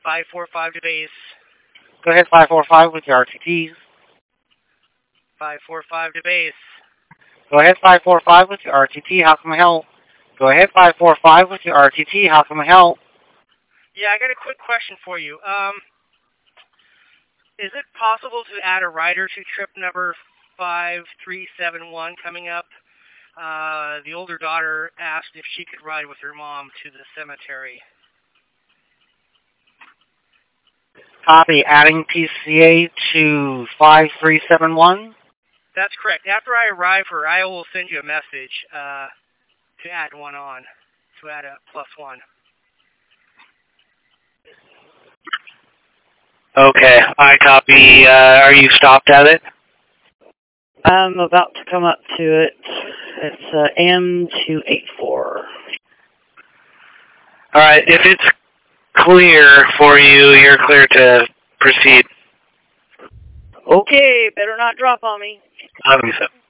545 to base. Go ahead, 545 with your RTTs. 545 to base. Go ahead, 545 with your RTT. How can I help? Go ahead, 545 with your RTT. How can I help? Yeah, I got a quick question for you. Is it possible to add a rider to trip number 5371 coming up? The older daughter asked if she could ride with her mom to the cemetery. Copy. Adding PCA to 5371. That's correct. After I arrive here, I will send you a message to add one on, to add a +1. Okay, I copy. Are you stopped at it? I'm about to come up to it. It's M284. All right, if it's clear for you, you're clear to proceed. Okay, better not drop on me. I think so.